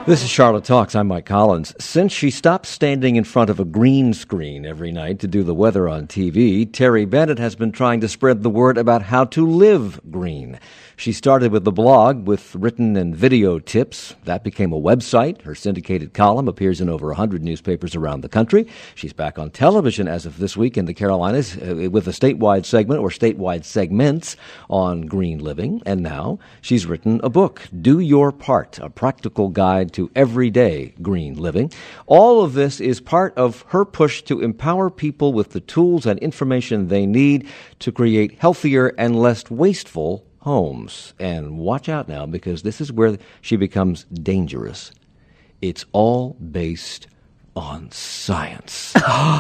This is Charlotte Talks. I'm Mike Collins. Since she stopped standing in front of a green screen every night to do the weather on TV, Terry Bennett has been trying to spread the word about how to live green. She started with a blog with written and video tips. That became a website. Her syndicated column appears in over 100 newspapers around the country. She's back on television as of this week in the Carolinas with a statewide segment or statewide segments on green living. And now she's written a book, Do Your Part, a practical guide to everyday green living. All of this is part of her push to empower people with the tools and information they need to create healthier and less wasteful homes. And watch out now, because this is where she becomes dangerous. It's all based on science.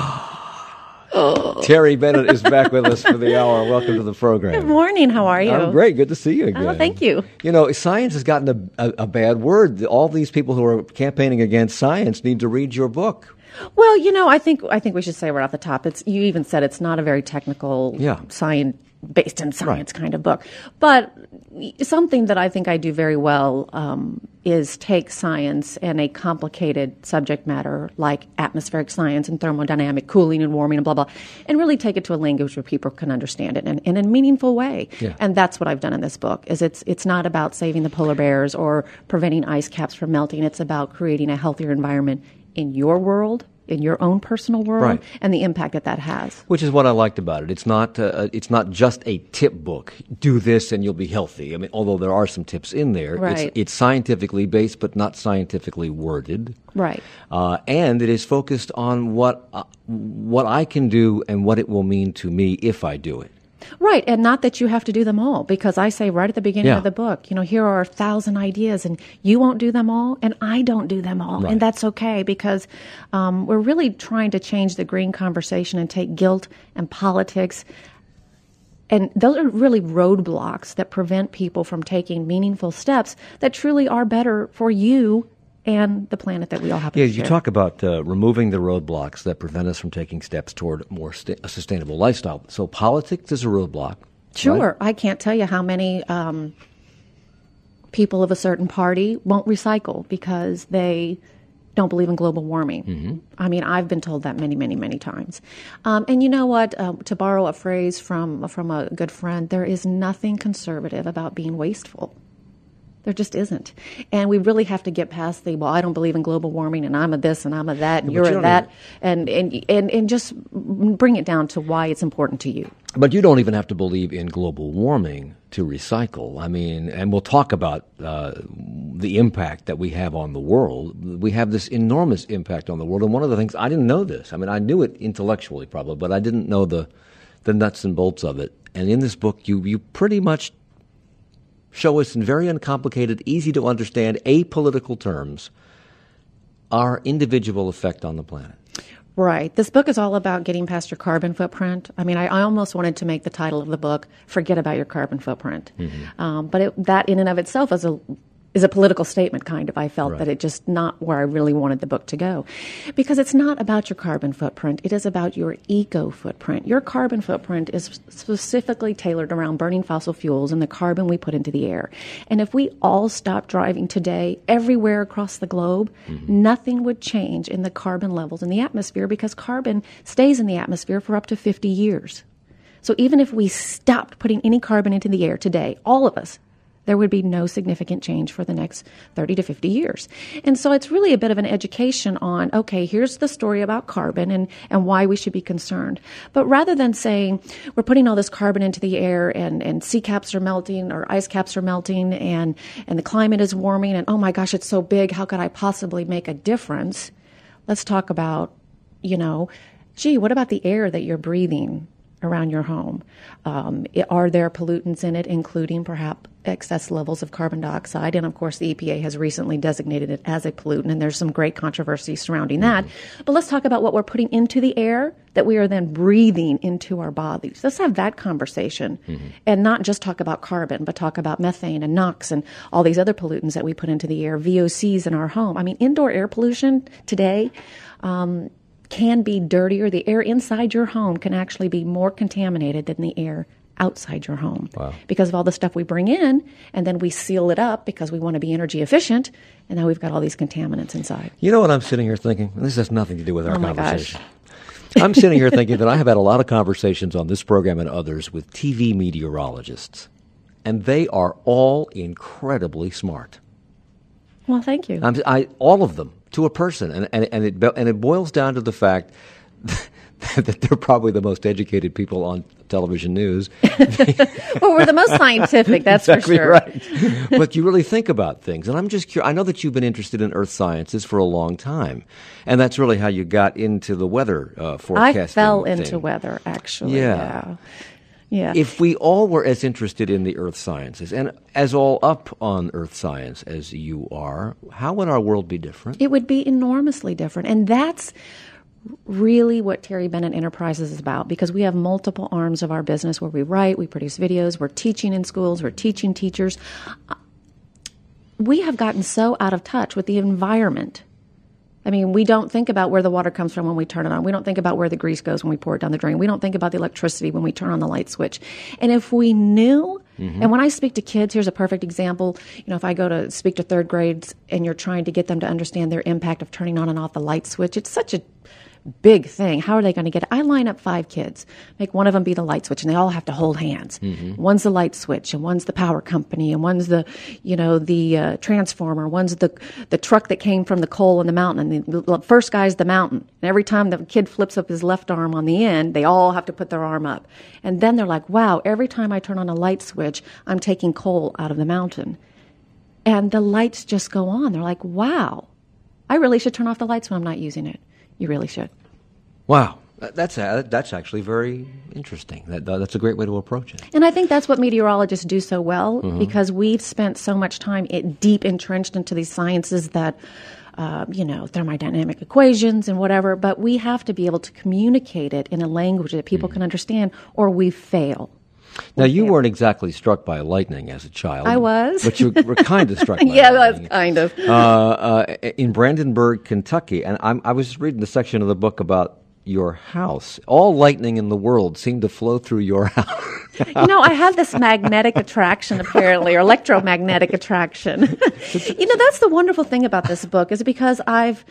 Terry Bennett is back with us for the hour. Welcome to the program. Good morning. How are you? I'm great. Good to see you again. Oh, thank you. You know, science has gotten a bad word. All these people who are campaigning against science need to read your book. Well, you know, I think we should say right off the top, you even said it's not a very technical based in science kind of book. But something that I think I do very well is take science and a complicated subject matter like atmospheric science and thermodynamic cooling and warming and blah, blah, and really take it to a language where people can understand it in a meaningful way. Yeah. And that's what I've done in this book, is it's not about saving the polar bears or preventing ice caps from melting. It's about creating a healthier environment in your world, in your own personal world, right, and the impact that has. Which is what I liked about it. It's not just a tip book. Do this and you'll be healthy. I mean, although there are some tips in there, right, it's scientifically based but not scientifically worded. Right. And it is focused on what I can do and what it will mean to me if I do it. Right, and not that you have to do them all, because I say right at the beginning of the book, you know, here are 1,000 ideas, and you won't do them all, and I don't do them all, and that's okay, because we're really trying to change the green conversation and take guilt and politics, and those are really roadblocks that prevent people from taking meaningful steps that truly are better for you and the planet that we all happen to share. You talk about removing the roadblocks that prevent us from taking steps toward a sustainable lifestyle. So politics is a roadblock. Sure. Right? I can't tell you how many people of a certain party won't recycle because they don't believe in global warming. Mm-hmm. I mean, I've been told that many, many, many times. And you know what? To borrow a phrase from a good friend, there is nothing conservative about being wasteful. There just isn't. And we really have to get past I don't believe in global warming, and I'm a this and I'm a that, and you're a that, and just bring it down to why it's important to you. But you don't even have to believe in global warming to recycle. I mean, and we'll talk about the impact that we have on the world. We have this enormous impact on the world. And one of the things, I didn't know this. I mean, I knew it intellectually probably, but I didn't know the nuts and bolts of it. And in this book, you pretty much show us in very uncomplicated, easy to understand, apolitical terms, our individual effect on the planet. Right. This book is all about getting past your carbon footprint. I mean, I almost wanted to make the title of the book, Forget About Your Carbon Footprint. Mm-hmm. But that in and of itself is a political statement, kind of. I felt that it just not where I really wanted the book to go. Because it's not about your carbon footprint. It is about your eco footprint. Your carbon footprint is specifically tailored around burning fossil fuels and the carbon we put into the air. And if we all stopped driving today everywhere across the globe, nothing would change in the carbon levels in the atmosphere, because carbon stays in the atmosphere for up to 50 years. So even if we stopped putting any carbon into the air today, all of us, there would be no significant change for the next 30 to 50 years. And so it's really a bit of an education on, okay, here's the story about carbon and why we should be concerned. But rather than saying we're putting all this carbon into the air and sea caps are melting or ice caps are melting and the climate is warming and, oh my gosh, it's so big, how could I possibly make a difference? Let's talk about, what about the air that you're breathing around your home? Are there pollutants in it, including perhaps excess levels of carbon dioxide? And of course, the EPA has recently designated it as a pollutant, and there's some great controversy surrounding that. But let's talk about what we're putting into the air that we are then breathing into our bodies. Let's have that conversation and not just talk about carbon, but talk about methane and NOx and all these other pollutants that we put into the air, VOCs in our home. I mean, indoor air pollution today can be dirtier. The air inside your home can actually be more contaminated than the air outside your home. Wow. Because of all the stuff we bring in, and then we seal it up because we want to be energy efficient, and now we've got all these contaminants inside. You know what I'm sitting here thinking? This has nothing to do with our Oh my conversation. I'm sitting here thinking that I have had a lot of conversations on this program and others with TV meteorologists, and they are all incredibly smart. Well, thank you. All of them, to a person, and it boils down to the fact that they're probably the most educated people on television news. Well, we're the most scientific, that's exactly for sure. Right. But you really think about things, and I'm just curious. I know that you've been interested in earth sciences for a long time, and that's really how you got into the weather forecasting. I fell thing. into weather, actually. Yeah. Yeah. If we all were as interested in the earth sciences and as all up on earth science as you are, how would our world be different? It would be enormously different. And that's really what Terry Bennett Enterprises is about, because we have multiple arms of our business where we write, we produce videos, we're teaching in schools, we're teaching teachers. We have gotten so out of touch with the environment. I mean, we don't think about where the water comes from when we turn it on. We don't think about where the grease goes when we pour it down the drain. We don't think about the electricity when we turn on the light switch. And if we knew, and when I speak to kids, here's a perfect example. You know, if I go to speak to third grades and you're trying to get them to understand their impact of turning on and off the light switch, it's such a big thing. How are they going to get it? I line up 5 kids, make one of them be the light switch, and they all have to hold hands. One's the light switch, and one's the power company, and one's the, the transformer, one's the truck that came from the coal in the mountain, and the first guy's the mountain. And every time the kid flips up his left arm on the end, they all have to put their arm up. And then they're like, wow, every time I turn on a light switch, I'm taking coal out of the mountain. And the lights just go on. They're like, wow, I really should turn off the lights when I'm not using it. You really should. Wow. That's actually very interesting. That's a great way to approach it. And I think that's what meteorologists do so well, because we've spent so much time deep entrenched into these sciences that, thermodynamic equations and whatever, but we have to be able to communicate it in a language that people can understand, or we fail. Now, you weren't exactly struck by lightning as a child. I was. But you were kind of struck by yeah, lightning. that's kind of. In Brandenburg, Kentucky, and I was just reading the section of the book about your house. All lightning in the world seemed to flow through your house. I have this magnetic attraction, apparently, or electromagnetic attraction. That's the wonderful thing about this book, is because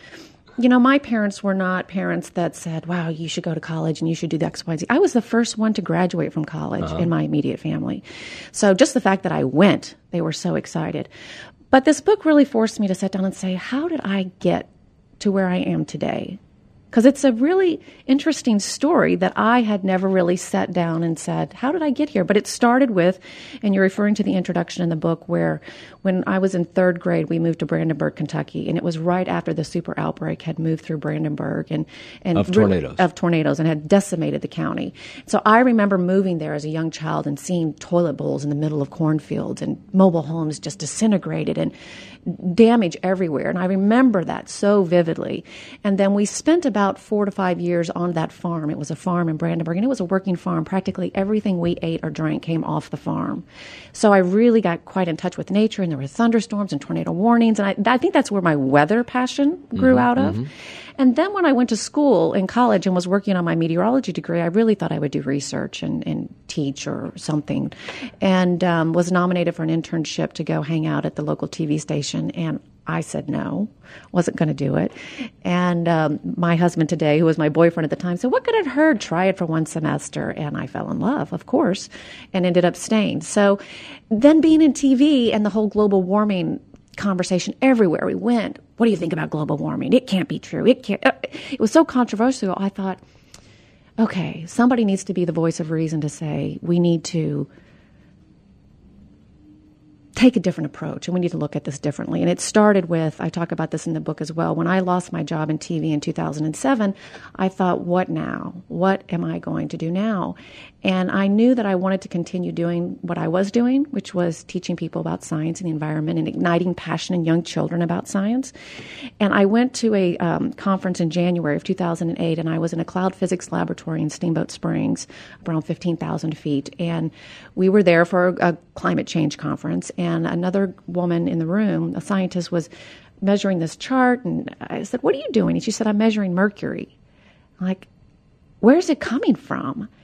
my parents were not parents that said, wow, you should go to college and you should do the X, Y, and Z. I was the first one to graduate from college in my immediate family. So just the fact that I went, they were so excited. But this book really forced me to sit down and say, how did I get to where I am today? Because it's a really interesting story that I had never really sat down and said, how did I get here? But it started with, and you're referring to the introduction in the book, where when I was in 3rd grade, we moved to Brandenburg, Kentucky, and it was right after the super outbreak had moved through Brandenburg and of tornadoes and had decimated the county. So I remember moving there as a young child and seeing toilet bowls in the middle of cornfields and mobile homes just disintegrated and damage everywhere. And I remember that so vividly. And then we spent about 4 to 5 years on that farm. It was a farm in Brandenburg, and it was a working farm. Practically everything we ate or drank came off the farm. So I really got quite in touch with nature, and there were thunderstorms and tornado warnings. And I think that's where my weather passion grew out of. And then when I went to school in college and was working on my meteorology degree, I really thought I would do research and teach or something, and was nominated for an internship to go hang out at the local TV station. And I said no, wasn't going to do it. And my husband today, who was my boyfriend at the time, said, what could it hurt? Try it for one semester. And I fell in love, of course, and ended up staying. So then being in TV and the whole global warming conversation everywhere we went, what do you think about global warming? It can't be true. It can't. It was so controversial. I thought, okay, somebody needs to be the voice of reason to say we need to take a different approach, and we need to look at this differently. And it started with, I talk about this in the book as well, when I lost my job in TV in 2007, I thought, what now? What am I going to do now? And I knew that I wanted to continue doing what I was doing, which was teaching people about science and the environment and igniting passion in young children about science. And I went to a conference in January of 2008, and I was in a cloud physics laboratory in Steamboat Springs, around 15,000 feet. And we were there for a climate change conference, and another woman in the room, a scientist, was measuring this chart. And I said, what are you doing? And she said, I'm measuring mercury. I'm like, where's it coming from?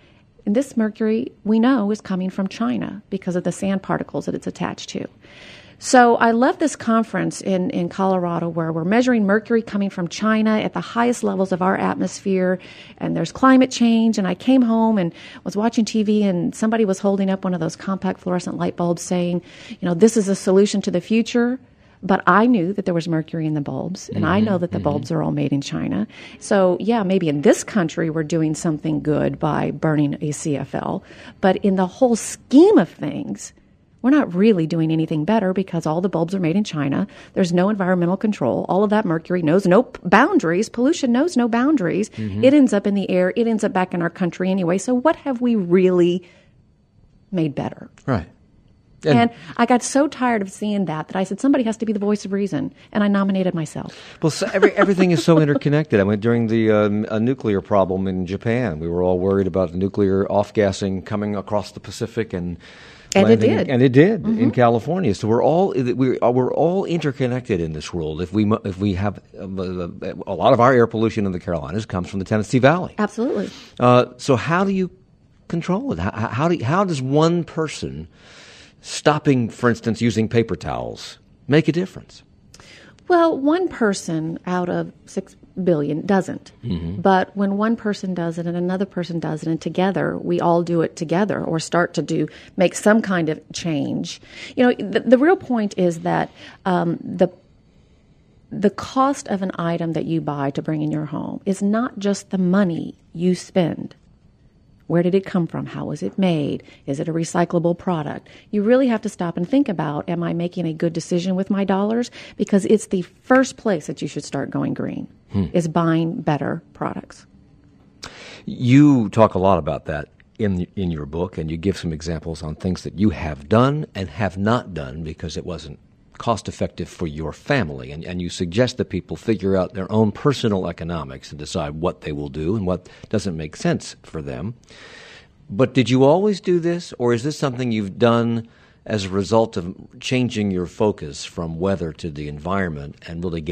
And this mercury, we know, is coming from China because of the sand particles that it's attached to. So I left this conference in Colorado where we're measuring mercury coming from China at the highest levels of our atmosphere, and there's climate change. And I came home and was watching TV, and somebody was holding up one of those compact fluorescent light bulbs saying, this is a solution to the future. But I knew that there was mercury in the bulbs, and I know that the bulbs are all made in China. So, yeah, maybe in this country we're doing something good by burning a CFL. But in the whole scheme of things, we're not really doing anything better because all the bulbs are made in China. There's no environmental control. All of that mercury knows no boundaries. Pollution knows no boundaries. It ends up in the air. It ends up back in our country anyway. So what have we really made better? Right. And I got so tired of seeing that I said, somebody has to be the voice of reason, and I nominated myself. Well, so everything is so interconnected. I mean, during the nuclear problem in Japan, we were all worried about the nuclear off-gassing coming across the Pacific and it did. And it did in California. So we're all interconnected in this world. If we have a lot of our air pollution in the Carolinas comes from the Tennessee Valley. Absolutely. So how do you control it? How does one person stopping, for instance, using paper towels make a difference? Well, one person out of 6 billion doesn't. But when one person does it and another person does it, and together we all do it together or start to make some kind of change. The real point is that the cost of an item that you buy to bring in your home is not just the money you spend. Where did it come from? How was it made? Is it a recyclable product? You really have to stop and think about, am I making a good decision with my dollars? Because it's the first place that you should start going green, is buying better products. You talk a lot about that in your book, and you give some examples on things that you have done and have not done because it wasn't cost-effective for your family, and you suggest that people figure out their own personal economics and decide what they will do and what doesn't make sense for them. But did you always do this, or is this something you've done as a result of changing your focus from weather to the environment and really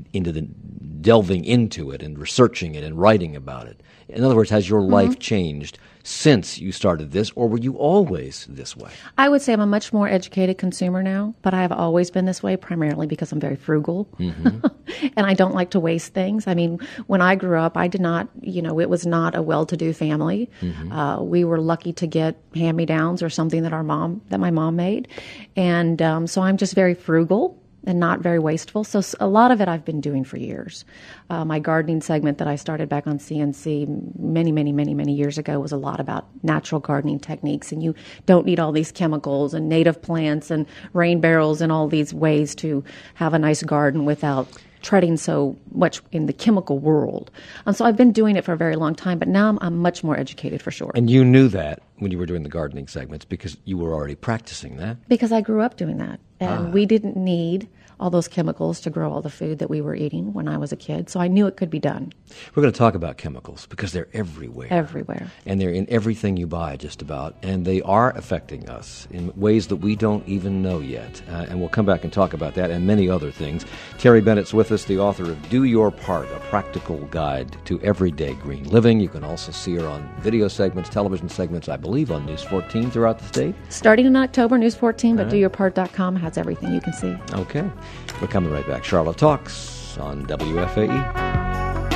delving into it and researching it and writing about it? In other words, has your life changed since you started this, or were you always this way? I would say I'm a much more educated consumer now, but I have always been this way, primarily because I'm very frugal. And I don't like to waste things. I mean, when I grew up, I did not, it was not a well-to-do family. We were lucky to get hand-me-downs or something that my mom made. And so I'm just very frugal and not very wasteful. So a lot of it I've been doing for years. My gardening segment that I started back on CNC many years ago was a lot about natural gardening techniques, and you don't need all these chemicals and native plants and rain barrels and all these ways to have a nice garden without treading so much in the chemical world. So I've been doing it for a very long time, but now I'm much more educated for sure. And you knew that when you were doing the gardening segments because you were already practicing that? Because I grew up doing that. And we didn't need all those chemicals to grow all the food that we were eating when I was a kid. So I knew it could be done. We're going to talk about chemicals because they're everywhere. Everywhere. And they're in everything you buy just about. And they are affecting us in ways that we don't even know yet. And we'll come back and talk about that and many other things. Terry Bennett's with us, the author of Do Your Part, a practical guide to everyday green living. You can also see her on video segments, television segments, I believe, on News 14 throughout the state. Starting in October, News 14, but doyourpart.com has everything you can see. Okay. We're coming right back. Charlotte Talks on WFAE.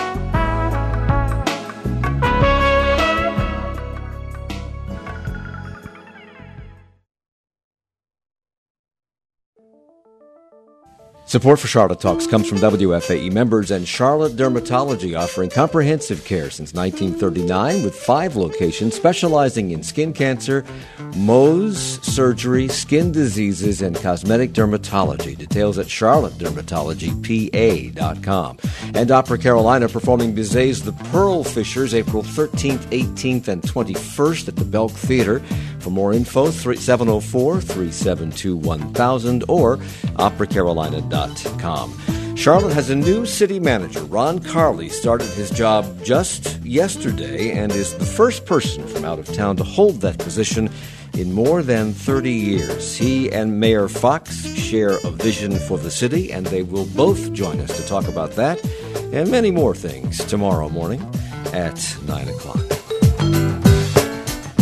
Support for Charlotte Talks comes from WFAE members and Charlotte Dermatology, offering comprehensive care since 1939 with 5 locations specializing in skin cancer, Mohs, surgery, skin diseases, and cosmetic dermatology. Details at charlottedermatologypa.com. And Opera Carolina performing Bizet's The Pearl Fishers April 13th, 18th, and 21st at the Belk Theater. For more info, 704-372-1000 or operacarolina.com. Charlotte has a new city manager. Ron Carley started his job just yesterday and is the first person from out of town to hold that position in more than 30 years. He and Mayor Fox share a vision for the city, and they will both join us to talk about that and many more things tomorrow morning at 9 o'clock.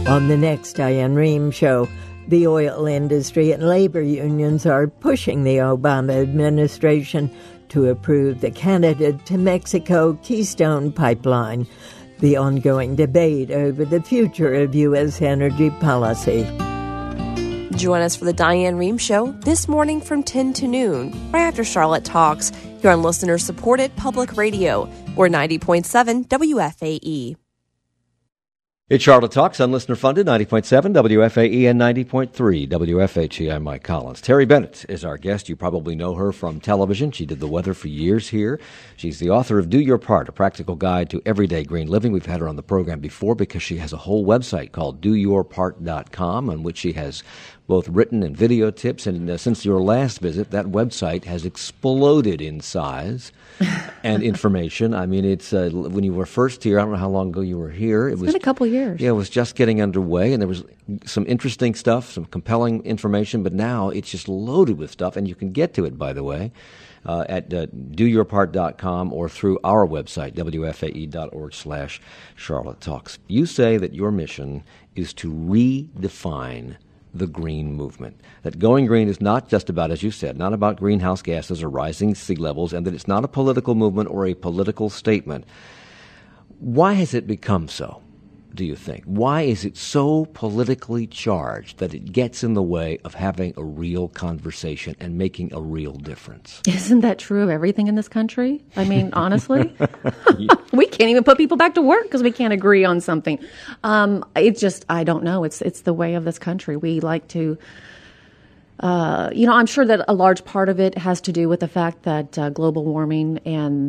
On the next Diane Rehm Show, the oil industry and labor unions are pushing the Obama administration to approve the Canada to Mexico Keystone Pipeline, the ongoing debate over the future of U.S. energy policy. Join us for the Diane Rehm Show this morning from 10 to noon, right after Charlotte Talks, here on listener-supported public radio, or 90.7 WFAE. It's Charlotte Talks on listener-funded 90.7 WFAE and 90.3 WFHE. I'm Mike Collins. Terry Bennett is our guest. You probably know her from television. She did the weather for years here. She's the author of Do Your Part, a practical guide to everyday green living. We've had her on the program before because she has a whole website called doyourpart.com on which she has both written and video tips. And since your last visit, that website has exploded in size and information. I mean, it's when you were first here, I don't know how long ago you were here. It's been a couple years. Yeah, it was just getting underway, and there was some interesting stuff, some compelling information, but now it's just loaded with stuff, and you can get to it, by the way, at doyourpart.com or through our website, wfae.org/Charlotte Talks. You say that your mission is to redefine the green movement. That going green is not just about, as you said, not about greenhouse gases or rising sea levels, and that it's not a political movement or a political statement. Why has it become so, do you think? Why is it so politically charged that it gets in the way of having a real conversation and making a real difference? Isn't that true of everything in this country? I mean, honestly, we can't even put people back to work because we can't agree on something. It's just, I don't know. It's the way of this country. We like to, I'm sure that a large part of it has to do with the fact that global warming and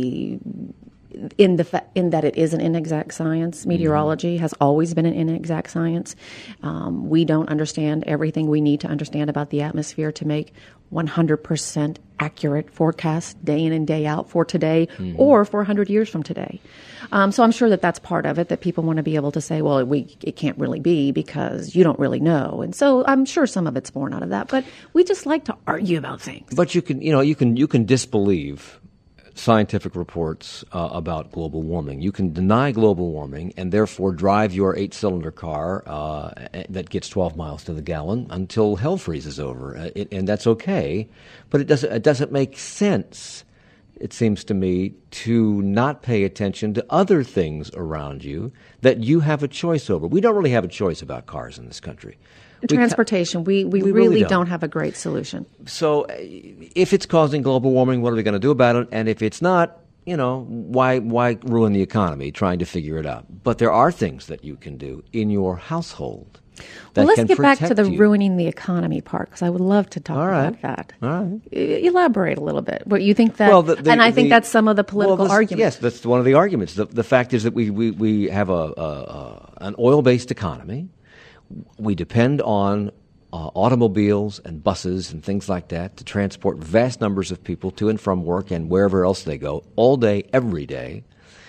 in that it is an inexact science. Meteorology has always been an inexact science. We don't understand everything we need to understand about the atmosphere to make 100% accurate forecasts day in and day out for today or for 100 years from today. So I'm sure that that's part of it, that people want to be able to say, well, it can't really be because you don't really know. And so I'm sure some of it's born out of that. But we just like to argue about things. But you can disbelieve scientific reports about global warming. You can deny global warming and therefore drive your 8-cylinder car that gets 12 miles to the gallon until hell freezes over, and that's okay. But it doesn't make sense, it seems to me, to not pay attention to other things around you that you have a choice over. We don't really have a choice about cars in this country. Transportation, we really don't have a great solution. So if it's causing global warming, what are we going to do about it? And if it's not, why ruin the economy trying to figure it out? But there are things that you can do in your household that Well, let's can get back to the you. ruining the economy part, because I would love to talk about that. All right. Elaborate a little bit. What you think that, and I think that's some of the political arguments. Yes, that's one of the arguments. The fact is that we have an oil-based economy. We depend on automobiles and buses and things like that to transport vast numbers of people to and from work and wherever else they go, all day, every day.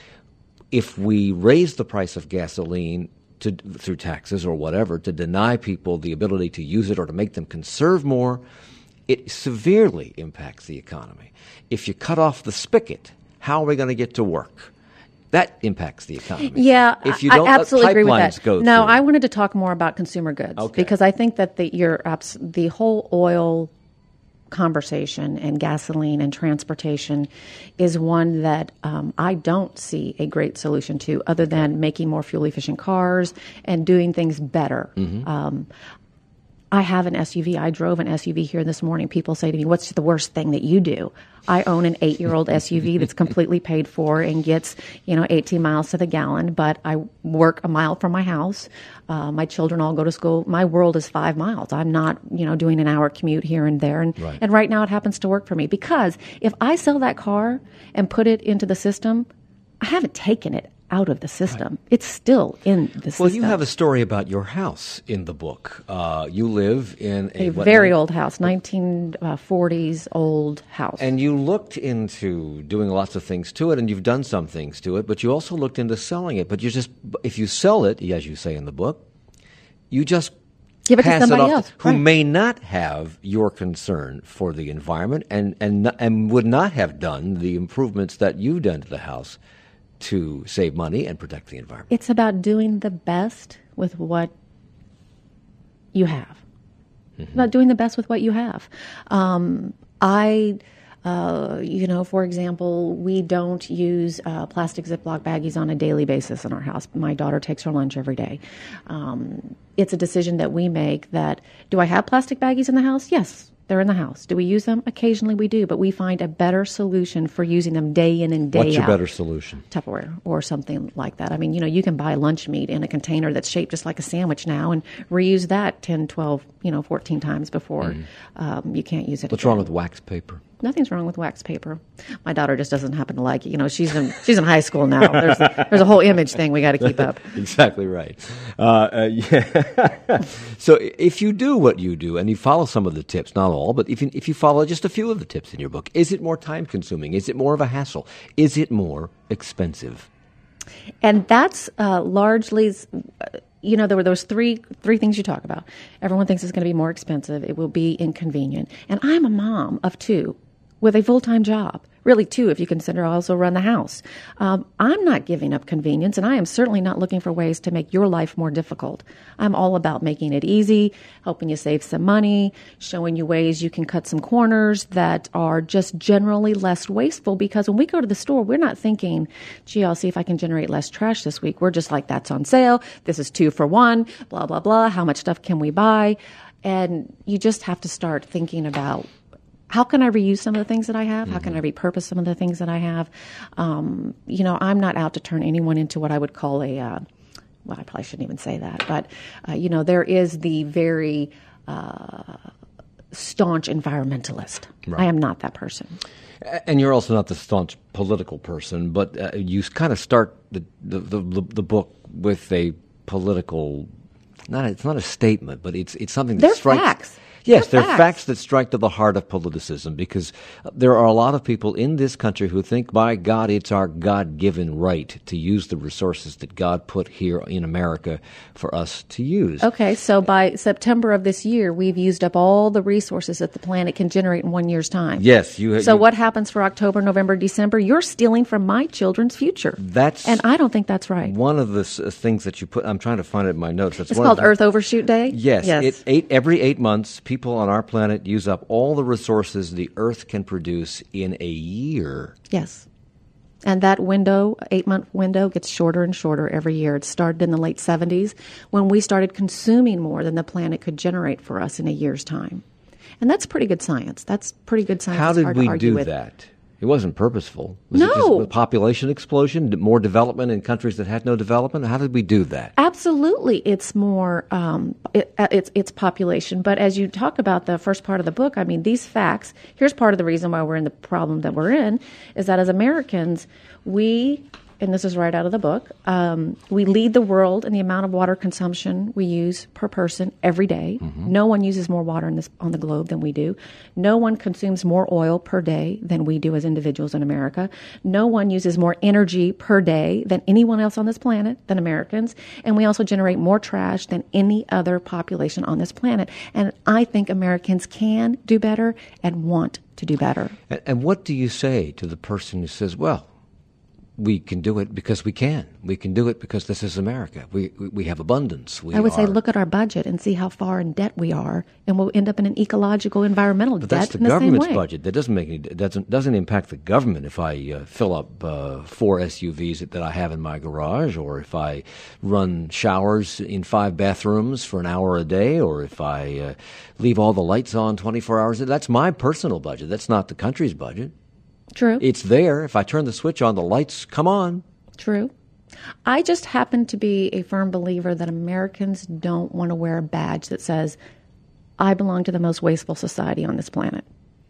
If we raise the price of gasoline through taxes or whatever to deny people the ability to use it or to make them conserve more, it severely impacts the economy. If you cut off the spigot, how are we going to get to work? That impacts the economy. Yeah, if you don't I absolutely agree with that. Go no, through. I wanted to talk more about consumer goods because I think that the whole oil conversation and gasoline and transportation is one that I don't see a great solution to, other than making more fuel-efficient cars and doing things better. I have an SUV. I drove an SUV here this morning. People say to me, what's the worst thing that you do? I own an 8-year-old SUV that's completely paid for and gets, 18 miles to the gallon, but I work a mile from my house. My children all go to school. My world is 5 miles. I'm not, doing an hour commute here and there. And right now it happens to work for me, because if I sell that car and put it into the system, I haven't taken it out of the system. Right. It's still in the system. Well, you have a story about your house in the book. You live in a very old house, 1940s old house. And you looked into doing lots of things to it, and you've done some things to it, but you also looked into selling it. But if you sell it, as you say in the book, you just give it to somebody else who may not have your concern for the environment and would not have done the improvements that you've done to the house to save money and protect the environment. It's about doing the best with what you have. About doing the best with what you have. For example, we don't use plastic Ziploc baggies on a daily basis in our house. My daughter takes her lunch every day. It's a decision that we make that, do I have plastic baggies in the house? Yes, they're in the house. Do we use them? Occasionally we do, but we find a better solution for using them day in and day out. What's your better solution? Tupperware or something like that. I mean, you can buy lunch meat in a container that's shaped just like a sandwich now and reuse that 10, 12, 14 times before you can't use it What's again. wrong with wax paper? Nothing's wrong with wax paper. My daughter just doesn't happen to like it. She's in high school now. There's a whole image thing we got to keep up. Exactly right. Yeah. So if you do what you do and you follow some of the tips, not all, but if you follow just a few of the tips in your book, is it more time consuming? Is it more of a hassle? Is it more expensive? And that's largely. There were those three things you talk about. Everyone thinks it's going to be more expensive. It will be inconvenient. And I'm a mom of two with a full-time job. Really, two, if you consider I also run the house. I'm not giving up convenience, and I am certainly not looking for ways to make your life more difficult. I'm all about making it easy, helping you save some money, showing you ways you can cut some corners that are just generally less wasteful, because when we go to the store, we're not thinking, gee, I'll see if I can generate less trash this week. We're just like, that's on sale. This is 2 for 1, blah, blah, blah. How much stuff can we buy? And you just have to start thinking about, how can I reuse some of the things that I have? How can I repurpose some of the things that I have? I'm not out to turn anyone into what I would call I probably shouldn't even say that. But, there is the very staunch environmentalist. Right. I am not that person. And you're also not the staunch political person, but you kind of start the book with a political, it's not a statement, but it's something that strikes. They're facts. Yes, they're facts that strike to the heart of politicism, because there are a lot of people in this country who think, by God, it's our God-given right to use the resources that God put here in America for us to use. Okay, so by September of this year, we've used up all the resources that the planet can generate in 1 year's time. Yes. What happens for October, November, December? You're stealing from my children's future. And I don't think that's right. One of the things that you put, I'm trying to find it in my notes. It's called Earth Overshoot Day? Yes. Every 8 months, people on our planet use up all the resources the Earth can produce in a year. Yes. And that window, 8-month window, gets shorter and shorter every year. It started in the late 70s when we started consuming more than the planet could generate for us in a year's time. And that's pretty good science. That's pretty good science. How did we do that? It wasn't purposeful. Was it just a population explosion, more development in countries that had no development? How did we do that? Absolutely, it's more it's population. But as you talk about the first part of the book, I mean, these facts. Here's part of the reason why we're in the problem that we're in, is that as Americans, and this is right out of the book, we lead the world in the amount of water consumption we use per person every day. Mm-hmm. No one uses more water on the globe than we do. No one consumes more oil per day than we do as individuals in America. No one uses more energy per day than anyone else on this planet, than Americans. And we also generate more trash than any other population on this planet. And I think Americans can do better and want to do better. And what do you say to the person who says, well, we can do it because we can. We can do it because this is America. We have abundance. I would say look at our budget and see how far in debt we are, and we'll end up in an ecological, environmental debt. But that's the government's budget. That doesn't impact the government if I fill up 4 SUVs that I have in my garage, or if I run showers in 5 bathrooms for an hour a day, or if I leave all the lights on 24 hours a day. That's my personal budget. That's not the country's budget. True. It's there. If I turn the switch on, the lights come on. True. I just happen to be a firm believer that Americans don't want to wear a badge that says, I belong to the most wasteful society on this planet.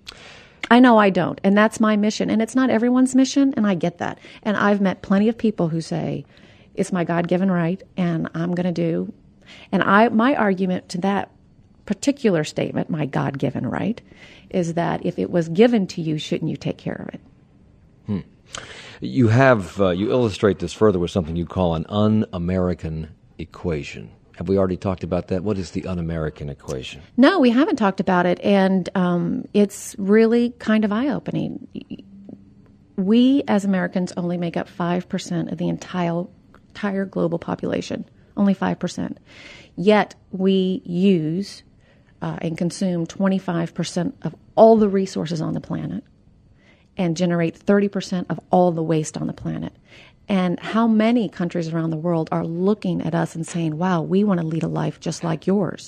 I know I don't, and that's my mission. And it's not everyone's mission, and I get that. And I've met plenty of people who say, it's my God-given right, and I'm going to do. And my argument to that particular statement, my God-given right, is that if it was given to you, shouldn't you take care of it? You illustrate this further with something you call an un-American equation. Have we already talked about that? What is the un-American equation? No, we haven't talked about it, and it's really kind of eye-opening. we as Americans only make up 5% of the entire global population, only 5%. Yet we use and consume 25% of all the resources on the planet and generate 30% of all the waste on the planet. And how many countries around the world are looking at us and saying, wow, we want to lead a life just like yours?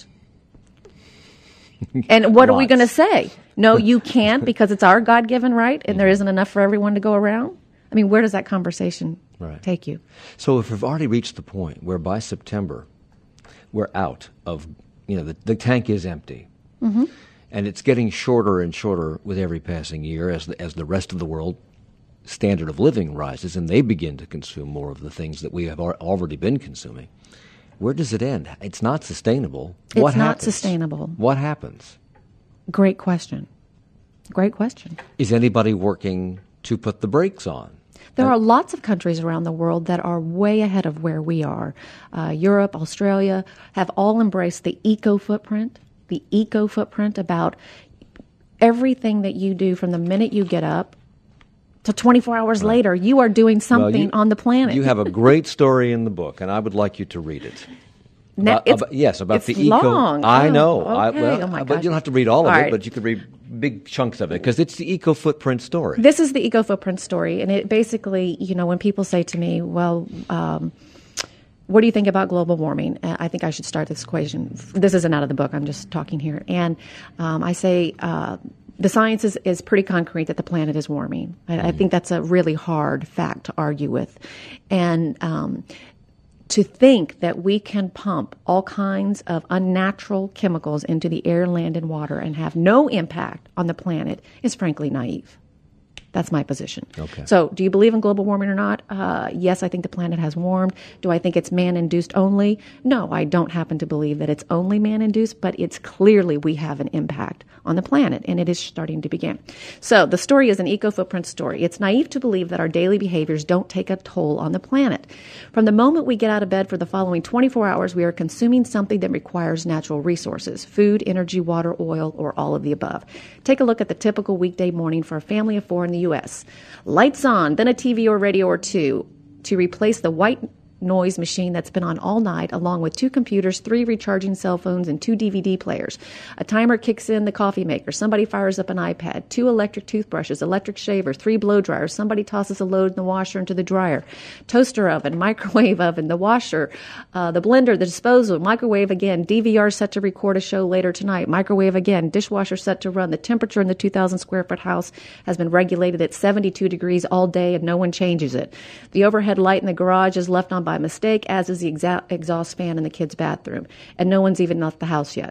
And what are we going to say? No, you can't because it's our God-given right and there isn't enough for everyone to go around? I mean, where does that conversation take you? So if we've already reached the point where by September we're out of, the tank is empty, and it's getting shorter and shorter with every passing year as the rest of the world standard of living rises and they begin to consume more of the things that we have already been consuming. Where does it end? It's not sustainable. What happens? It's not sustainable. What happens? Great question. Great question. Is anybody working to put the brakes on? There are lots of countries around the world that are way ahead of where we are. Europe, Australia have all embraced the eco-footprint about everything that you do from the minute you get up to 24 hours later. You are doing something on the planet. You have a great story in the book, and I would like you to read it. Now, about the eco. Long. I know. Okay. But you don't have to read all of it, but you could read big chunks of it because it's the eco-footprint story. This is the eco-footprint story, and it basically, when people say to me, well, what do you think about global warming? I think I should start this equation. This isn't out of the book. I'm just talking here. And I say the science is pretty concrete that the planet is warming. I think that's a really hard fact to argue with. And to think that we can pump all kinds of unnatural chemicals into the air, land, and water and have no impact on the planet is frankly naive. That's my position. Okay. So do you believe in global warming or not? Yes, I think the planet has warmed. Do I think it's man-induced only? No, I don't happen to believe that it's only man-induced, but it's clearly we have an impact on the planet, and it is starting to begin. So the story is an eco-footprint story. It's naive to believe that our daily behaviors don't take a toll on the planet. From the moment we get out of bed for the following 24 hours, we are consuming something that requires natural resources: food, energy, water, oil, or all of the above. Take a look at the typical weekday morning for a family of 4 in the U.S. Lights on, then a TV or radio or two to replace the white noise machine that's been on all night, along with 2 computers, 3 recharging cell phones, and 2 DVD players. A timer kicks in the coffee maker. Somebody fires up an iPad. 2 electric toothbrushes, electric shaver, 3 blow dryers. Somebody tosses a load in the washer into the dryer. Toaster oven, microwave oven, the washer, the blender, the disposal, microwave again. DVR set to record a show later tonight. Microwave again. Dishwasher set to run. The temperature in the 2,000 square foot house has been regulated at 72 degrees all day, and no one changes it. The overhead light in the garage is left on by mistake, as is the exhaust fan in the kids' bathroom. And no one's even left the house yet.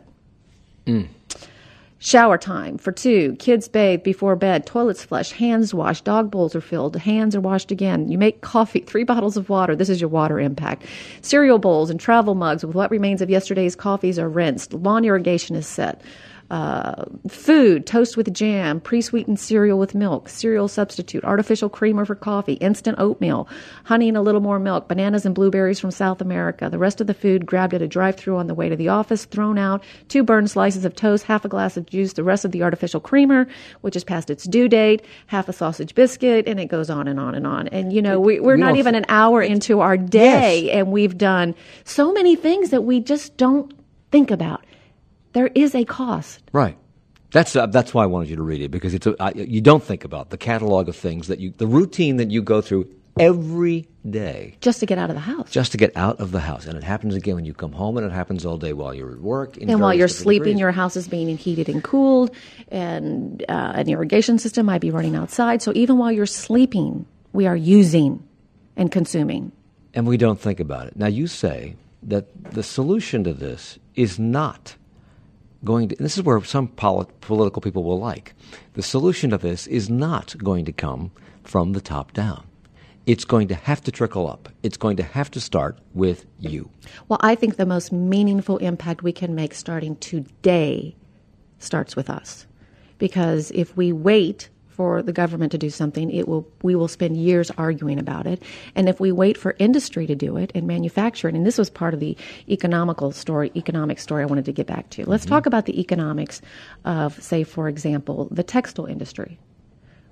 Shower time for 2. Kids bathe before bed. Toilets flush. Hands washed. Dog bowls are filled. Hands are washed again. You make coffee. 3 bottles of water. This is your water impact. Cereal bowls and travel mugs with what remains of yesterday's coffees are rinsed. Lawn irrigation is set. Food, toast with jam, pre-sweetened cereal with milk, cereal substitute, artificial creamer for coffee, instant oatmeal, honey and a little more milk, bananas and blueberries from South America. The rest of the food grabbed at a drive-thru on the way to the office, thrown out, 2 burned slices of toast, half a glass of juice, the rest of the artificial creamer, which is past its due date, half a sausage biscuit, and it goes on and on and on. And, we're not even an hour into our day, and we've done so many things that we just don't think about. There is a cost. Right. That's why I wanted you to read it, because you don't think about the catalog of things the routine that you go through every day. Just to get out of the house. Just to get out of the house. And it happens again when you come home, and it happens all day while you're at work. And while you're sleeping, your house is being heated and cooled, and an irrigation system might be running outside. So even while you're sleeping, we are using and consuming. And we don't think about it. Now, you say that the solution to this is not going to, this is where some political people will like, the solution to this is not going to come from the top down. It's going to have to trickle up. It's going to have to start with you. Well, I think the most meaningful impact we can make starting today starts with us. Because if we wait for the government to do something, we will spend years arguing about it. And if we wait for industry to do it and manufacturing, and this was part of the economic story I wanted to get back to. Let's talk about the economics of, say, for example, the textile industry.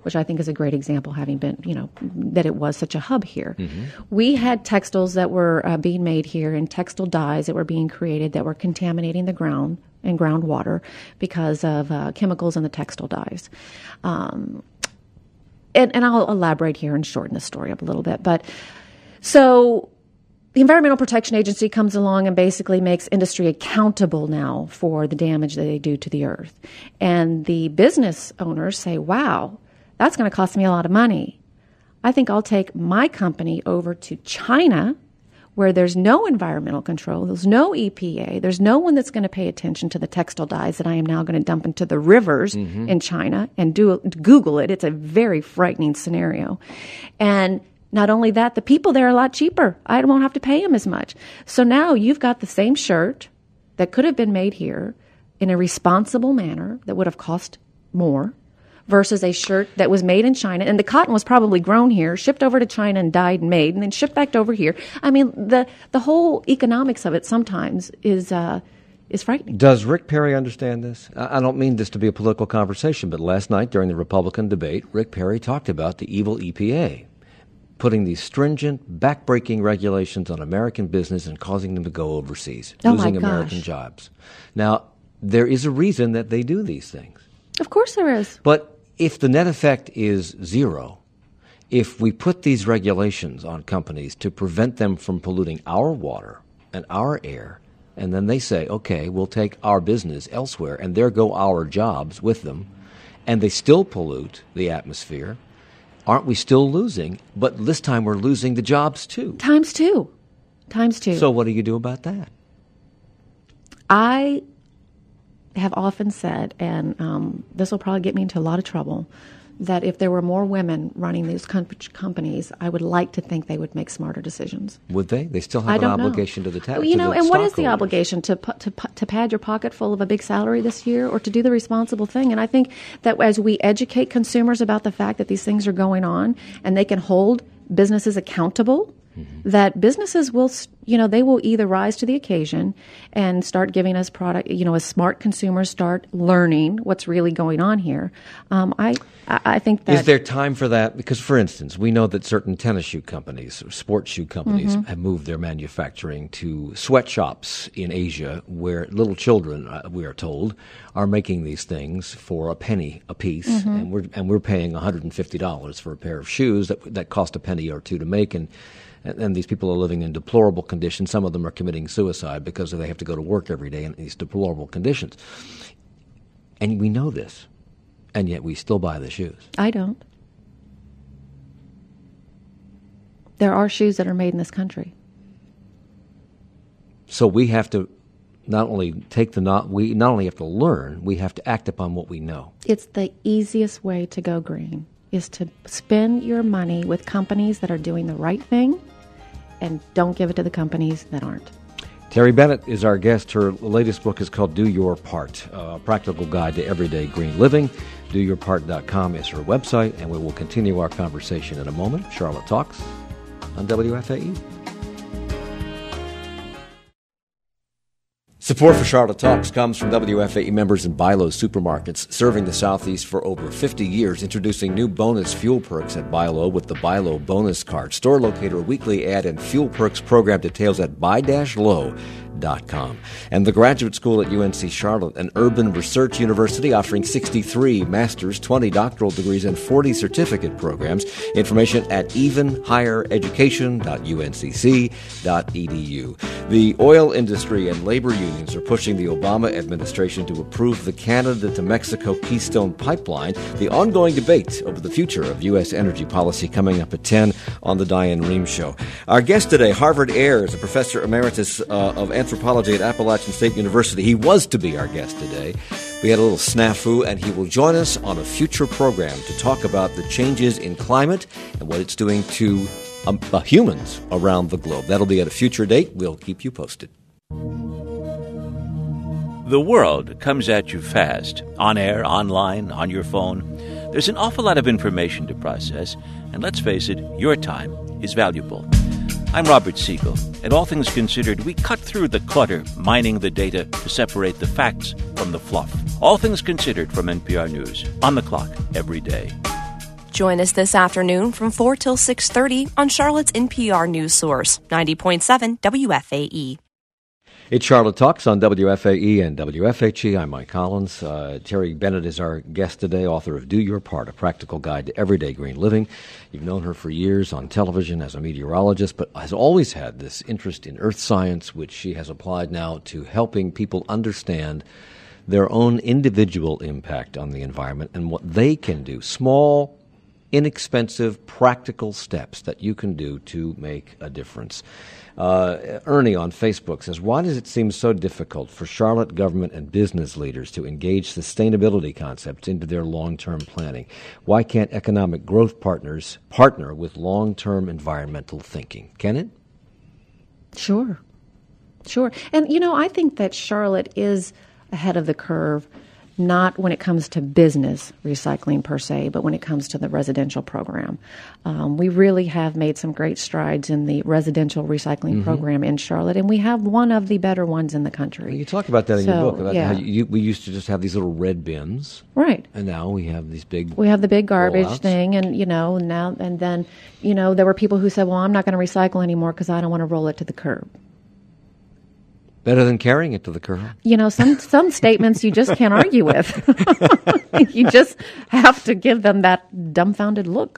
which I think is a great example, having been, that it was such a hub here. We had textiles that were being made here and textile dyes that were being created that were contaminating the ground and groundwater because of chemicals in the textile dyes. And I'll elaborate here and shorten the story up a little bit. But so the Environmental Protection Agency comes along and basically makes industry accountable now for the damage that they do to the earth. And the business owners say, wow, that's going to cost me a lot of money. I think I'll take my company over to China, where there's no environmental control, there's no EPA, there's no one that's going to pay attention to the textile dyes that I am now going to dump into the rivers in China and Google it. It's a very frightening scenario. And not only that, the people there are a lot cheaper. I won't have to pay them as much. So now you've got the same shirt that could have been made here in a responsible manner that would have cost more versus a shirt that was made in China. And the cotton was probably grown here, shipped over to China and dyed and made, and then shipped back over here. I mean, the whole economics of it sometimes is frightening. Does Rick Perry understand this? I don't mean this to be a political conversation, but last night during the Republican debate, Rick Perry talked about the evil EPA putting these stringent, backbreaking regulations on American business and causing them to go overseas, losing American jobs. Now, there is a reason that they do these things. Of course there is. But if the net effect is zero, if we put these regulations on companies to prevent them from polluting our water and our air, and then they say, okay, we'll take our business elsewhere, and there go our jobs with them, and they still pollute the atmosphere, aren't we still losing? But this time we're losing the jobs too. Times two. So what do you do about that? I have often said, and this will probably get me into a lot of trouble, that if there were more women running these companies, I would like to think they would make smarter decisions. Would they? They still have an obligation to the tax. And what is the obligation? To pad your pocket full of a big salary this year, or to do the responsible thing? And I think that as we educate consumers about the fact that these things are going on, and they can hold businesses accountable, that businesses will, they will either rise to the occasion and start giving us product, as smart consumers start learning what's really going on here. I think that... Is there time for that? Because, for instance, we know that certain tennis shoe companies, or sports shoe companies, have moved their manufacturing to sweatshops in Asia where little children, we are told, are making these things for a penny a piece, and we're paying $150 for a pair of shoes that cost a penny or two to make, and these people are living in deplorable conditions. Some of them are committing suicide because they have to go to work every day in these deplorable conditions. And we know this, and yet we still buy the shoes. I don't. There are shoes that are made in this country. So we have to not only have to learn, we have to act upon what we know. It's the easiest way to go green, is to spend your money with companies that are doing the right thing, and don't give it to the companies that aren't. Terry Bennett is our guest. Her latest book is called Do Your Part, a practical guide to everyday green living. DoYourPart.com is her website, and we will continue our conversation in a moment. Charlotte Talks on WFAE. Support for Charlotte Talks comes from WFAE members and Bi-Lo supermarkets, serving the Southeast for over 50 years, introducing new bonus fuel perks at Bi-Lo with the Bi-Lo Bonus Card. Store locator, weekly ad, and fuel perks program details at buy-low.com. And the Graduate School at UNC Charlotte, an urban research university offering 63 master's, 20 doctoral degrees, and 40 certificate programs. Information at evenhighereducation.uncc.edu. The oil industry and labor unions are pushing the Obama administration to approve the Canada to Mexico Keystone Pipeline. The ongoing debate over the future of U.S. energy policy coming up at 10 on the Diane Rehm Show. Our guest today, Harvard Ayers, a professor emeritus of anthropology at Appalachian State University. He was to be our guest today. We had a little snafu, and he will join us on a future program to talk about the changes in climate and what it's doing to humans around the globe. That'll be at a future date. We'll keep you posted. The world comes at you fast, on air, online, on your phone. There's an awful lot of information to process, and let's face it, your time is valuable. I'm Robert Siegel. At All Things Considered, we cut through the clutter, mining the data to separate the facts from the fluff. All Things Considered from NPR News, on the clock every day. Join us this afternoon from 4 till 6:30 on Charlotte's NPR News Source, 90.7 WFAE. It's Charlotte Talks on WFAE and WFHE. I'm Mike Collins. Terry Bennett is our guest today, author of Do Your Part, A Practical Guide to Everyday Green Living. You've known her for years on television as a meteorologist, but has always had this interest in earth science, which she has applied now to helping people understand their own individual impact on the environment and what they can do. Small, inexpensive, practical steps that you can do to make a difference. Ernie on Facebook says, why does it seem so difficult for Charlotte government and business leaders to engage sustainability concepts into their long-term planning? Why can't economic growth partners partner with long-term environmental thinking? Can it? Sure. And, I think that Charlotte is ahead of the curve, not when it comes to business recycling per se, but when it comes to the residential program. We really have made some great strides in the residential recycling program in Charlotte, and we have one of the better ones in the country. You talk about that in your book, about how we used to just have these little red bins. Right. And now we have these big We have the big garbage rollouts. thing, and, now and then, there were people who said, well, I'm not going to recycle anymore because I don't want to roll it to the curb. Better than carrying it to the curb. Some statements you just can't argue with. You just have to give them that dumbfounded look.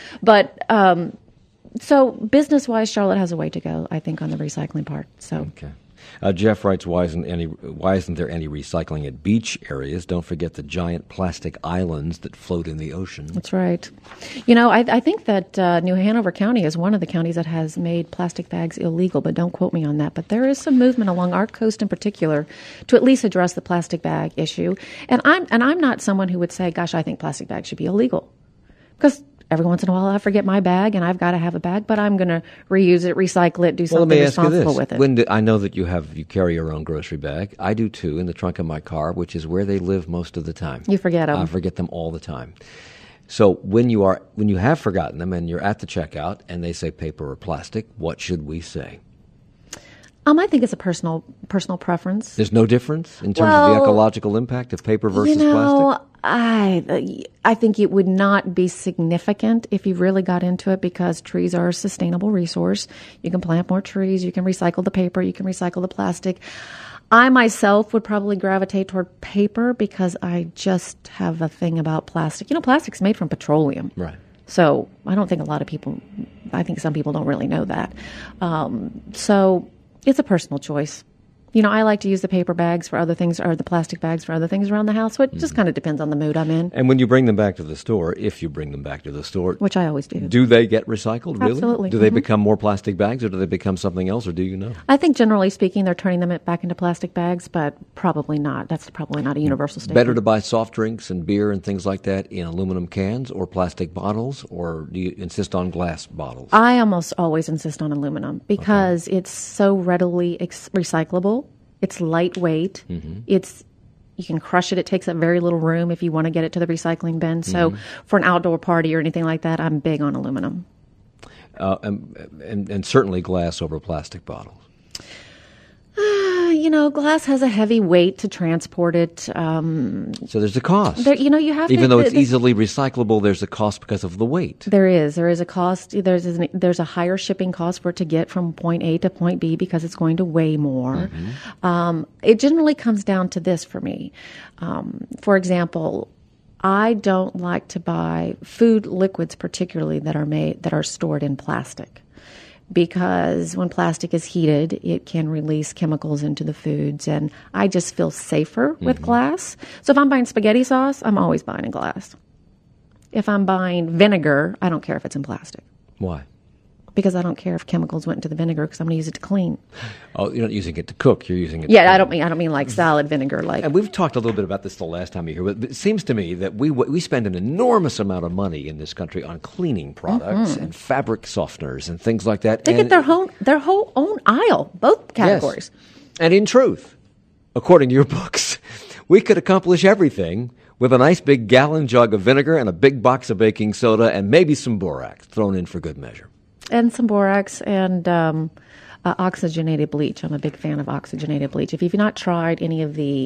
So business-wise, Charlotte has a way to go, I think, on the recycling part. So. Okay. Jeff writes, why isn't there any recycling at beach areas? Don't forget the giant plastic islands that float in the ocean. That's right. I think that New Hanover County is one of the counties that has made plastic bags illegal, but don't quote me on that. But there is some movement along our coast in particular to at least address the plastic bag issue. And I'm not someone who would say, gosh, I think plastic bags should be illegal. Because every once in a while I forget my bag and I've got to have a bag, but I'm going to reuse it, recycle it, do something responsible with it. I know that you carry your own grocery bag. I do too, in the trunk of my car, which is where they live most of the time. You forget them. I forget them all the time. So when you have forgotten them and you're at the checkout and they say paper or plastic, what should we say? I think it's a personal preference. There's no difference in terms of the ecological impact of paper versus plastic? I think it would not be significant if you really got into it because trees are a sustainable resource. You can plant more trees. You can recycle the paper. You can recycle the plastic. I myself would probably gravitate toward paper because I just have a thing about plastic. Plastic's made from petroleum. Right. So I don't think I think some people don't really know that. So it's a personal choice. I like to use the paper bags for other things or the plastic bags for other things around the house. So it just kind of depends on the mood I'm in. And when you bring them back to the store, if you bring them back to the store, which I always do. Do they get recycled, really? Absolutely. Do they become more plastic bags or do they become something else or do you know? I think generally speaking, they're turning them back into plastic bags, but probably not. That's probably not a universal statement. Better to buy soft drinks and beer and things like that in aluminum cans or plastic bottles, or do you insist on glass bottles? I almost always insist on aluminum because it's so readily recyclable. It's lightweight. You can crush it. It takes up very little room if you want to get it to the recycling bin. So for an outdoor party or anything like that, I'm big on aluminum. And certainly glass over plastic bottles. Glass has a heavy weight to transport it. So there's a cost. You have even though it's easily recyclable, there's a cost because of the weight. There is a cost. There's a higher shipping cost for it to get from point A to point B because it's going to weigh more. It generally comes down to this for me. For example, I don't like to buy food liquids, particularly that are stored in plastic. Because when plastic is heated, it can release chemicals into the foods, and I just feel safer with glass. So if I'm buying spaghetti sauce, I'm always buying in glass. If I'm buying vinegar, I don't care if it's in plastic. Why? Because I don't care if chemicals went into the vinegar because I'm going to use it to clean. Oh, you're not using it to cook. You're using it. Yeah, I don't mean like salad vinegar. Like, and we've talked a little bit about this the last time you were here, but it seems to me that we spend an enormous amount of money in this country on cleaning products and fabric softeners and things like that. They get their whole own aisle, both categories. Yes. And in truth, according to your books, we could accomplish everything with a nice big gallon jug of vinegar and a big box of baking soda and maybe some borax thrown in for good measure. And some borax and oxygenated bleach. I'm a big fan of oxygenated bleach. If you've not tried any of the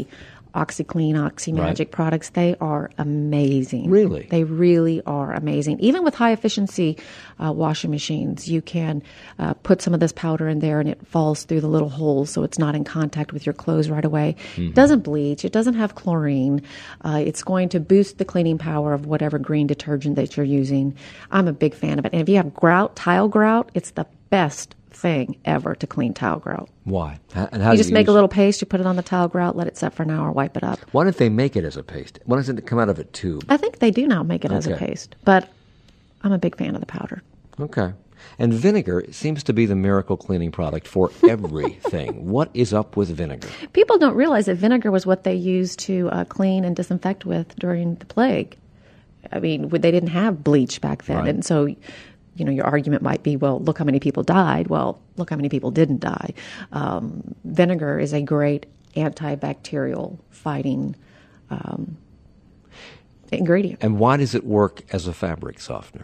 OxyClean, OxyMagic products. They are amazing. Really? They really are amazing. Even with high efficiency washing machines, you can put some of this powder in there and it falls through the little holes so it's not in contact with your clothes right away. It doesn't bleach. It doesn't have chlorine. It's going to boost the cleaning power of whatever green detergent that you're using. I'm a big fan of it. And if you have grout, tile grout, it's the best thing ever to clean tile grout. Why? And how You do just make a little paste, you put it on the tile grout, let it set for an hour, wipe it up. Why don't they make it as a paste? Why doesn't it come out of a tube? I think they do now make it as a Okay. paste, but I'm a big fan of the powder. Okay. And vinegar seems to be the miracle cleaning product for everything. What is up with vinegar? People don't realize that vinegar was what they used to clean and disinfect with during the plague. I mean, they didn't have bleach back then. Right. And so, you know, your argument might be, well, look how many people died. Well, look how many people didn't die. Vinegar is a great antibacterial fighting ingredient. And why does it work as a fabric softener?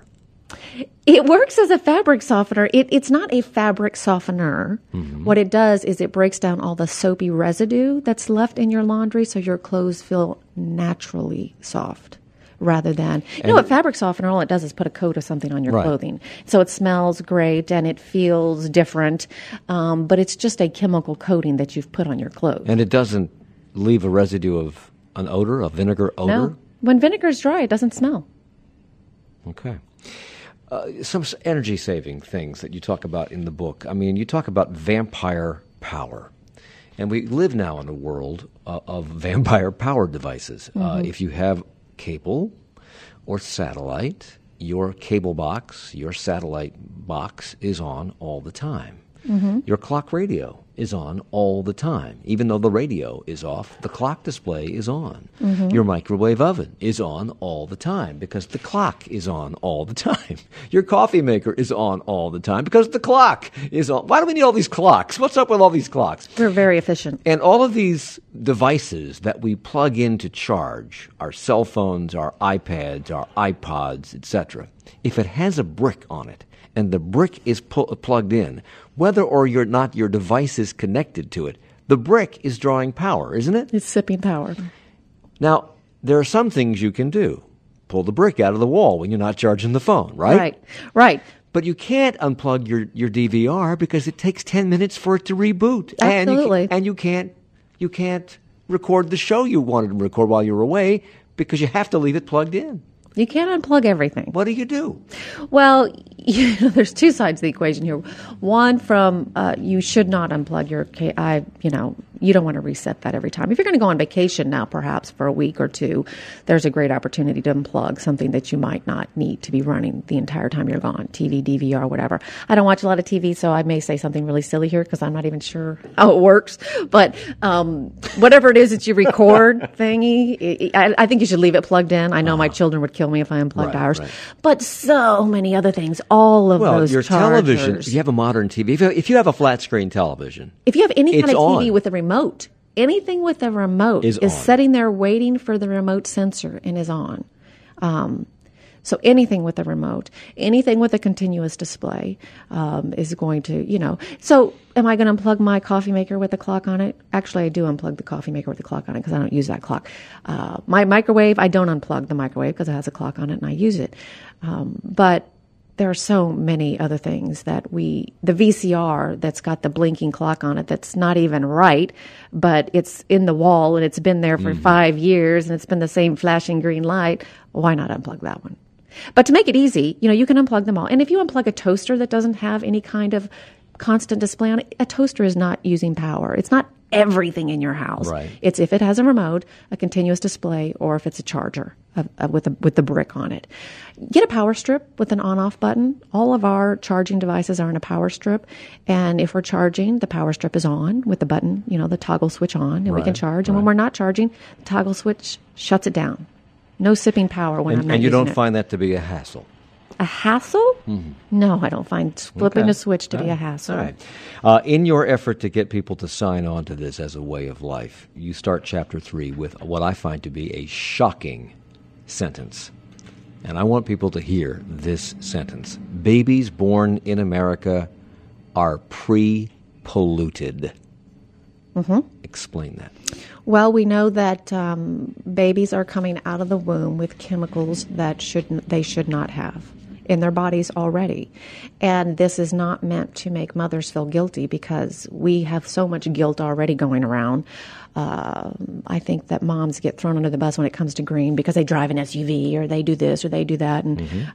It works as a fabric softener. It's not a fabric softener. What it does is it breaks down all the soapy residue that's left in your laundry so your clothes feel naturally soft rather than, you know what, fabric softener, all it does is put a coat of something on your Right. clothing. So it smells great and it feels different, but it's just a chemical coating that you've put on your clothes. And it doesn't leave a residue of an odor, a vinegar odor? No. When vinegar's dry, it doesn't smell. Okay. Some energy-saving things that you talk about in the book. I mean, you talk about vampire power. And we live now in a world of vampire power devices. If you have cable or satellite, your cable box, your satellite box is on all the time. Your clock radio is on all the time. Even though the radio is off, the clock display is on. Your microwave oven is on all the time because the clock is on all the time. Your coffee maker is on all the time because the clock is on. Why do we need all these clocks? What's up with all these clocks? We're very efficient. And all of these devices that we plug in to charge, our cell phones, our iPads, our iPods, etc., if it has a brick on it, and the brick is plugged in, whether or not your device is connected to it, the brick is drawing power, isn't it? It's sipping power. Now, there are some things you can do. Pull the brick out of the wall when you're not charging the phone, right? Right. But you can't unplug your DVR because it takes 10 minutes for it to reboot. Absolutely. And you can't record the show you wanted to record while you were away because you have to leave it plugged in. You can't unplug everything. What do you do? Well, there's two sides of the equation here. One from you should not unplug your you don't want to reset that every time. If you're going to go on vacation now, perhaps for a week or two, there's a great opportunity to unplug something that you might not need to be running the entire time you're gone, TV, DVR, whatever. I don't watch a lot of TV, so I may say something really silly here because I'm not even sure how it works. But whatever it is that you record thingy, I think you should leave it plugged in. I know my children would kill me if I unplugged ours. Right. But so many other things, all of those your chargers. television, if you have a modern TV, if you have a flat screen television, If you have any kind It's of TV on. with a remote, anything with a remote Is is on. sitting there waiting for the remote sensor and is on. So anything with a remote, anything with a continuous display is going to, So am I going to unplug my coffee maker with a clock on it? Actually, I do unplug the coffee maker with a clock on it because I don't use that clock. My microwave, I don't unplug the microwave because it has a clock on it and I use it. But there are so many other things that the VCR that's got the blinking clock on it that's not even right, but it's in the wall and it's been there for 5 years and it's been the same flashing green light. Why not unplug that one? But to make it easy, you can unplug them all. And if you unplug a toaster that doesn't have any kind of constant display on it, a toaster is not using power. It's not everything in your house. Right. It's if it has a remote, a continuous display, or if it's a charger with the brick on it. Get a power strip with an on-off button. All of our charging devices are in a power strip. And if we're charging, the power strip is on with the button, the toggle switch on, and we can Right, charge. And when we're not charging, the toggle switch shuts it down. No sipping power when I'm not and you using don't it. find that to be a hassle. A hassle? No, I don't find flipping Okay. a switch to be a hassle. All right. In your effort to get people to sign on to this as a way of life, you start Chapter 3 with what I find to be a shocking sentence. And I want people to hear this sentence. Babies born in America are pre-polluted. Explain that. Well, we know that babies are coming out of the womb with chemicals that they should not have in their bodies already. And this is not meant to make mothers feel guilty, because we have so much guilt already going around. I think that moms get thrown under the bus when it comes to green because they drive an SUV or they do this or they do that.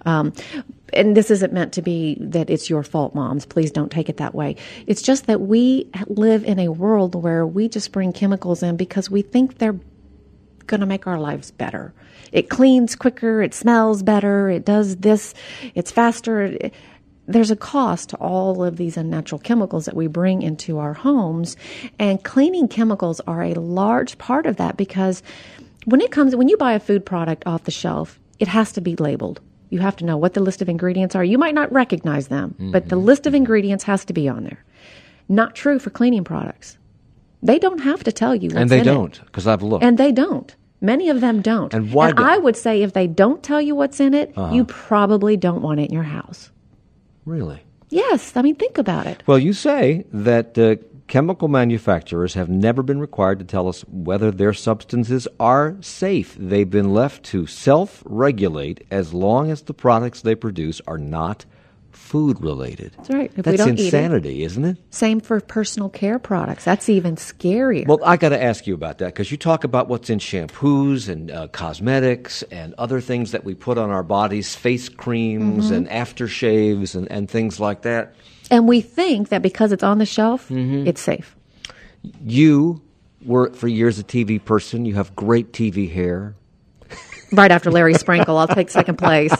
And this isn't meant to be that it's your fault, moms. Please don't take it that way. It's just that we live in a world where we just bring chemicals in because we think they're going to make our lives better. It cleans quicker, it smells better, it does this, it's faster. There's a cost to all of these unnatural chemicals that we bring into our homes, and cleaning chemicals are a large part of that, because when you buy a food product off the shelf, it has to be labeled. You have to know what the list of ingredients are. You might not recognize them, but the list of ingredients has to be on there. Not true for cleaning products. They don't have to tell you what's in it. And they don't, because I've looked. And they don't. Many of them don't. And why? I would say if they don't tell you what's in it, you probably don't want it in your house. Really? Yes. I mean, think about it. Well, you say that chemical manufacturers have never been required to tell us whether their substances are safe. They've been left to self-regulate as long as the products they produce are not food-related. That's right. If That's we don't insanity, eat it. Isn't it? Same for personal care products. That's even scarier. Well, I got to ask you about that, because you talk about what's in shampoos and cosmetics and other things that we put on our bodies, face creams and aftershaves and things like that. And we think that because it's on the shelf, it's safe. You were, for years, a TV person. You have great TV hair. Right after Larry Sprinkle, I'll take second place.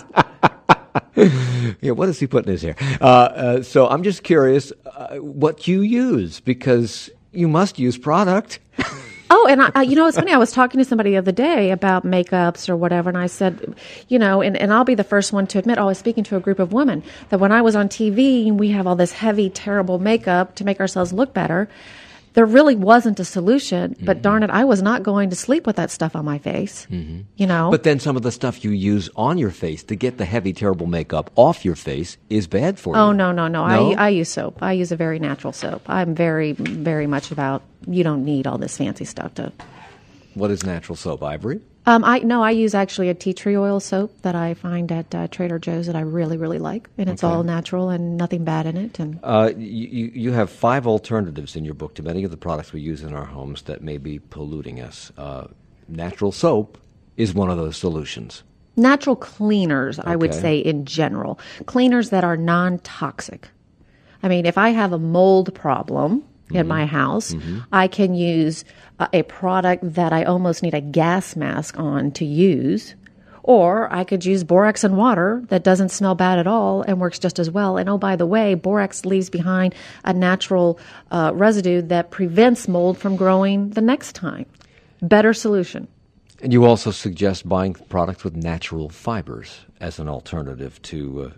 Yeah, what does he put in his hair? So I'm just curious what you use, because you must use product. Oh, and it's funny. I was talking to somebody the other day about makeups or whatever, and I said, and I'll be the first one to admit, I was speaking to a group of women, that when I was on TV, we have all this heavy, terrible makeup to make ourselves look better. There really wasn't a solution, but darn it, I was not going to sleep with that stuff on my face, But then some of the stuff you use on your face to get the heavy, terrible makeup off your face is bad for you. Oh, no. I use soap. I use a very natural soap. I'm very, very much about, you don't need all this fancy stuff to... What is natural soap, Ivory? I use actually a tea tree oil soap that I find at Trader Joe's that I really, really like, and it's all natural and nothing bad in it. And you have 5 alternatives in your book to many of the products we use in our homes that may be polluting us. Natural soap is one of those solutions. Natural cleaners, I would say, in general. Cleaners that are non-toxic. I mean, if I have a mold problem in my house, I can use a product that I almost need a gas mask on to use, or I could use borax and water that doesn't smell bad at all and works just as well. And oh, by the way, borax leaves behind a natural residue that prevents mold from growing the next time. Better solution. And you also suggest buying products with natural fibers as an alternative to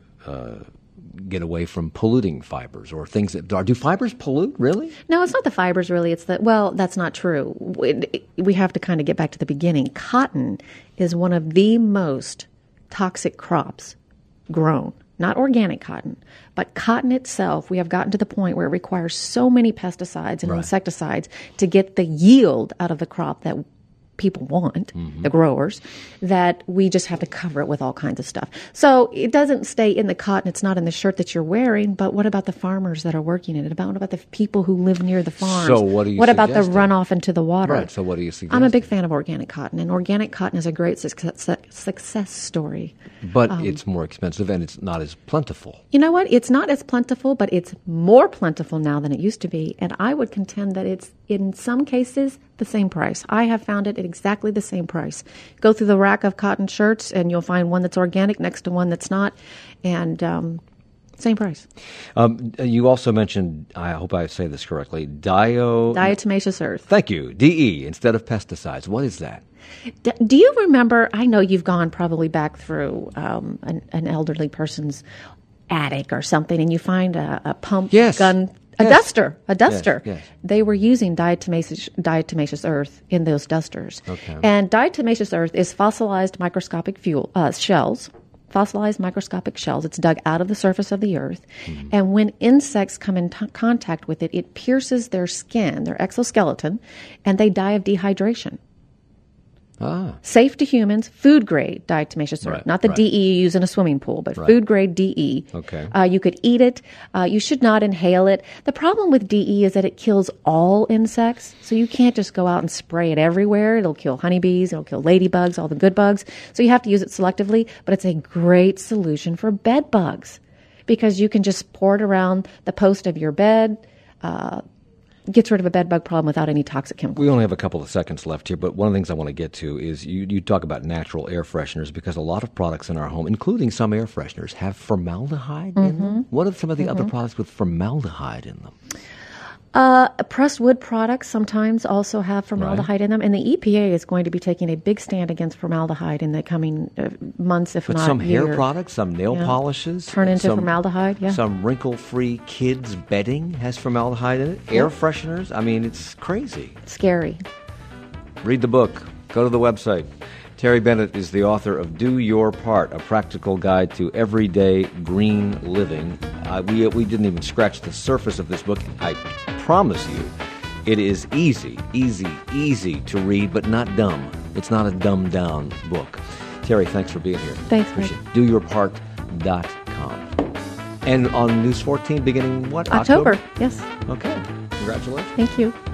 get away from polluting fibers or things that do fibers pollute, really? No, it's not the fibers, really. It's that's not true. We have to kind of get back to the beginning. Cotton is one of the most toxic crops grown. Not organic cotton, but cotton itself. We have gotten to the point where it requires so many pesticides and insecticides to get the yield out of the crop that people want, the growers, that we just have to cover it with all kinds of stuff. So it doesn't stay in the cotton. It's not in the shirt that you're wearing, but what about the farmers that are working in it? What about the people who live near the farms? So what do you What about the runoff into the water? Right, so what do you suggest? I'm a big fan of organic cotton, and organic cotton is a great success story. But it's more expensive and it's not as plentiful. You know what? It's not as plentiful, but it's more plentiful now than it used to be. And I would contend that it's, in some cases, the same price. I have found it at exactly the same price. Go through the rack of cotton shirts, and you'll find one that's organic next to one that's not. And same price. You also mentioned, I hope I say this correctly, diatomaceous earth. Thank you. DE instead of pesticides. What is that? Do you remember, I know you've gone probably back through an elderly person's attic or something, and you find a pump gun, a duster. Yes. They were using diatomaceous earth in those dusters. Okay. And diatomaceous earth is fossilized microscopic shells fossilized microscopic shells. It's dug out of the surface of the earth. And when insects come in contact with it, it pierces their skin, their exoskeleton, and they die of dehydration. Safe to humans, food grade diatomaceous earth. Right, Not the right. DE you use in a swimming pool, but food grade DE. Okay. You could eat it. You should not inhale it. The problem with DE is that it kills all insects, so you can't just go out and spray it everywhere. It'll kill honeybees, it'll kill ladybugs, all the good bugs. So you have to use it selectively, but it's a great solution for bed bugs because you can just pour it around the post of your bed. Gets rid of a bed bug problem without any toxic chemicals. We only have a couple of seconds left here, but one of the things I want to get to is you talk about natural air fresheners because a lot of products in our home, including some air fresheners, have formaldehyde in them. What are some of the other products with formaldehyde in them? Pressed wood products sometimes also have formaldehyde in them, and the EPA is going to be taking a big stand against formaldehyde in the coming months, if But not some year. hair products, some nail polishes. Turn into some, formaldehyde, yeah. Some wrinkle-free kids' bedding has formaldehyde in it. Air fresheners, I mean, it's crazy. Scary. Read the book. Go to the website. Terry Bennett is the author of Do Your Part, a practical guide to everyday green living. We didn't even scratch the surface of this book. I promise you, it is easy to read, but not dumb. It's not a dumbed-down book. Terry, thanks for being here. Thanks, Appreciate it. DoYourPart.com. And on News 14 beginning what? October, yes. Okay. Congratulations. Thank you.